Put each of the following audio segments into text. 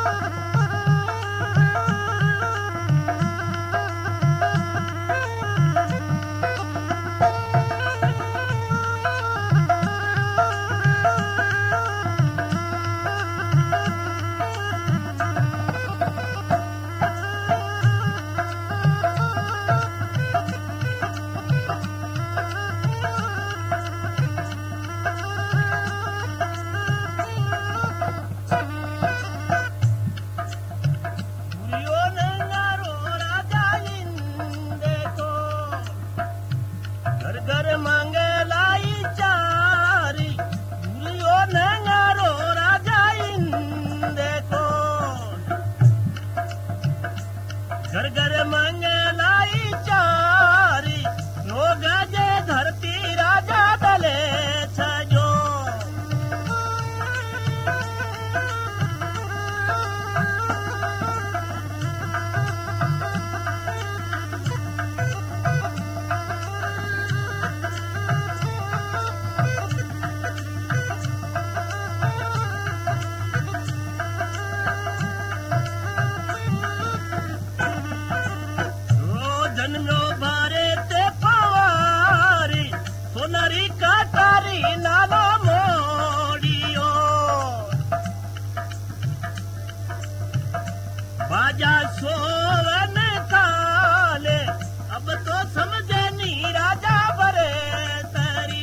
घर घर मंगलाई चारी नो गजे धरती राजा दले सजो जन्मो बारे ते पवारी सोनरी कटारी नालो मोड़ियो बाजा सोवन काले अब तो समझे नी राजा बरे तरी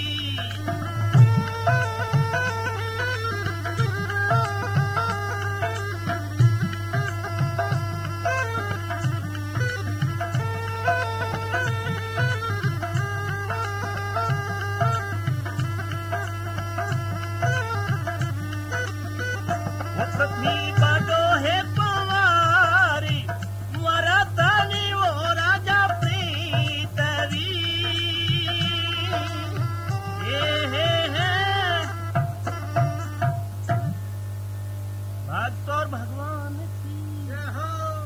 पत्नी बाडो है पवारी मुआरा तानी वो राजा प्रीतरी हे भक्त और भगवान की जय हो।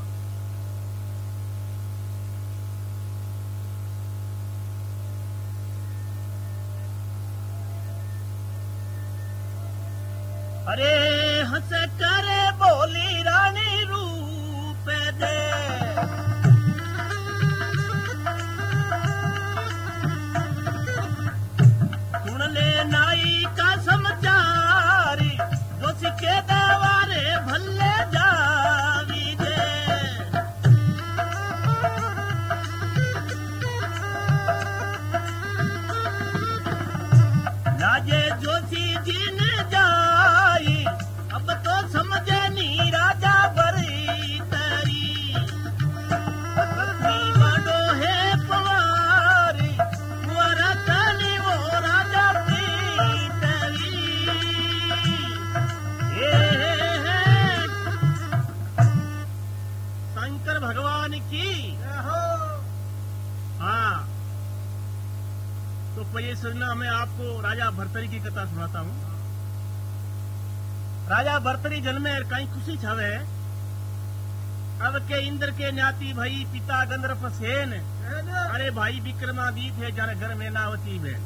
अरे हंस करे बोली रानी रूप दे सुन ले नाई का समाचारी जो सिके दवारे भल्ले जावी दे लाजे जोशी जी ने जाई अब तो समझे नी राजा बरी तरी पत्नी बाडो है पवारी मुआरा तानी वो राजा प्रीतरी शंकर भगवान की हाँ। तो पहले सुनना मैं आपको राजा भर्तरी की कथा सुनाता हूँ। राजा भर्तरी जन्मे कहीं खुशी छवे अब के इंद्र के न्याती भाई पिता गंधर्व सेन अरे भाई विक्रमादित्य है जाने घर में नावती में।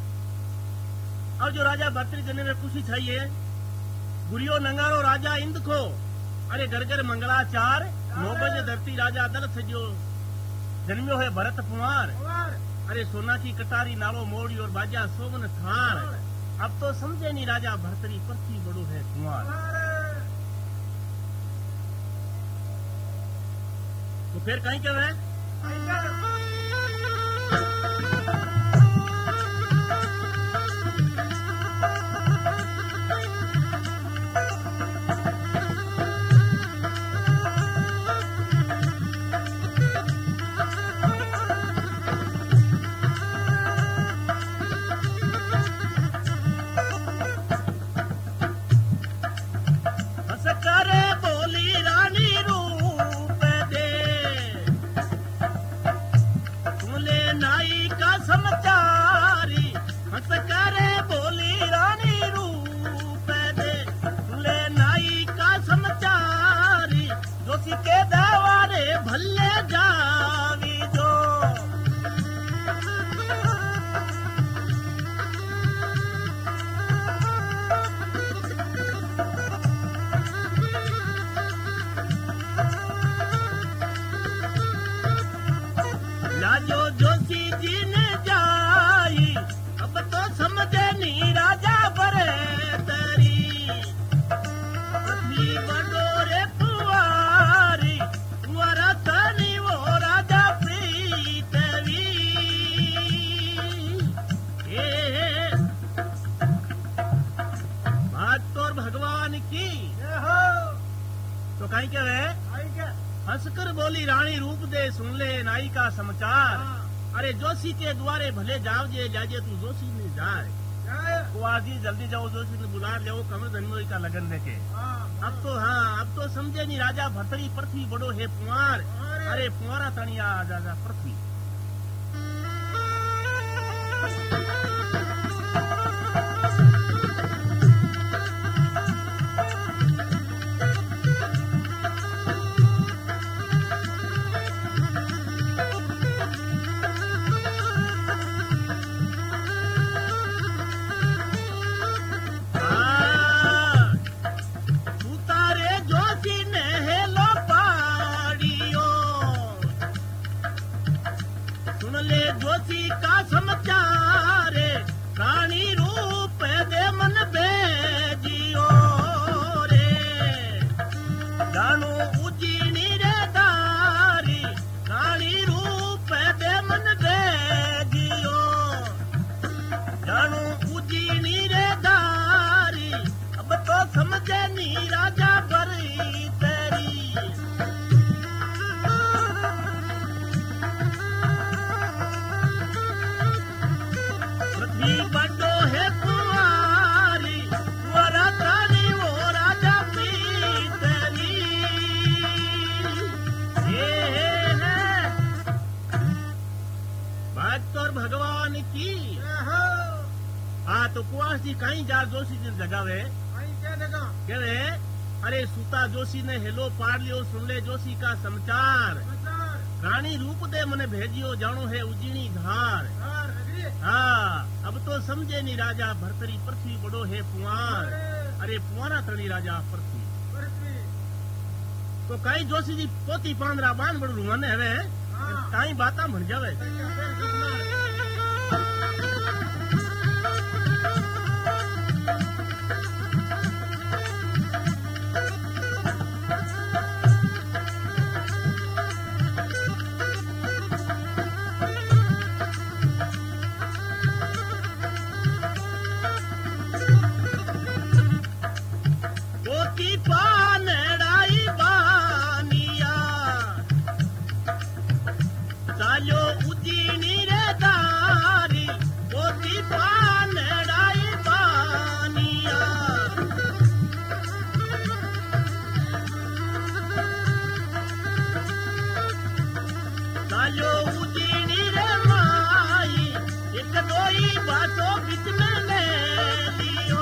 और जो राजा भर्तरी जन्मे में खुशी चाहिए गुरियो नंगारो राजा इंद्र को अरे घर घर मंगलाचार नौ बजे धरती राजा दल से जो जन्मियो है भरत कुमार अरे सोना की कटारी नालो मोड़ी और बाजा सोमन थान अब तो समझे नहीं राजा भर्तरी पृथ्वी बड़ो है कुमार। तो फिर कहीं क्या है करे बोली रानी रूप दे सुले नाई का समाचारी हंस करे बोली रानी रूप दे सुले नाई का समाचारी जोशी के दवारे भल्ले जावी जो तो कहीं क्या है हंसकर बोली रानी रूप दे सुन ले नाई का समाचार। अरे जोशी के द्वारे भले जाओ जाजे तू जोशी ने जाए वो आज ही जल्दी जाओ जोशी ने बुला जाओ कमर धनोई का लगन लेके। अब तो समझे नहीं राजा भरतरी पृथ्वी बड़ो है पुआर। अरे पुआरा तनिया राजा पृथ्वी जोशी का समाचार रानी रूप दे मन भेजियो रे जानू उजीनी रे दारी रानी रूप दे मन भेजियो जानू उजीनी रे दारी अब तो समझे नी राजा बरी तेरी। बड़ो है कुंवारी वो रानी वो राजा पीतरी ये है भक्त और भगवान की। तो कुआस जी कहीं जा जोशी जी जगावे क्या रे। अरे सूता जोशी ने हेलो पाड़ लियो सुन ले जोशी का समाचार रानी रूप दे मने भेजियो जानो है उजीनी धार। अब तो समझे नहीं राजा भरतरी पृथ्वी बड़ो है पुआर। अरे पुआरा तणी राजा पृथ्वी तो कई जोशी जी पोती पांदरा बान बड़ू मन है कई बाता भर जावे। चालो उजीनी रे दारी पोती पानड़ाई बानिया चालो उजीनी रे माई एक दोई बातों बीच में ले लियो।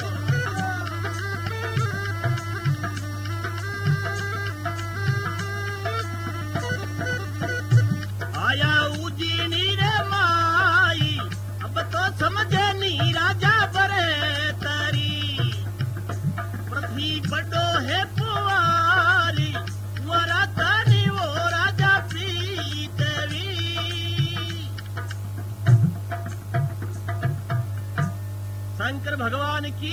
आया उजीनी रे माई अब तो समझे नी राजा बरे तारी पृथ्वी बड़ो है पुआरी वो रानी वो राजा पीतरी। शंकर भगवान की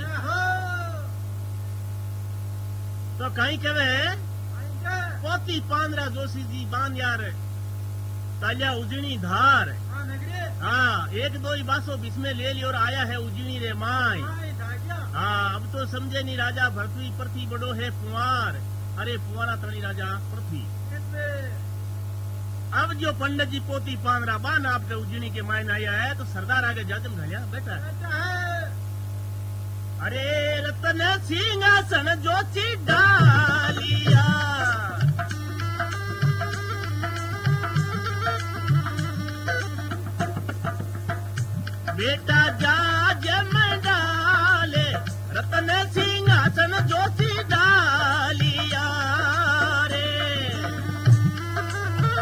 तो कहीं कहे पोती पांदरा जोशी जी बान यार तालिया उजनी धार। एक दो ही बासो बिस्मे ले लियो और आया है उजनी रे माई। अब तो समझे नहीं राजा भरतरी पृथ्वी बड़ो है पुआर। अरे पुआरा तणी राजा पृथ्वी। अब जो पंडित जी पोती पांदरा बान आपके उजनी के मायन आया है तो सरदार आगे जाजम घलिया बैठा है। अरे रतन सिंहासन जोशी डालिया बेटा जा जम डाले रतन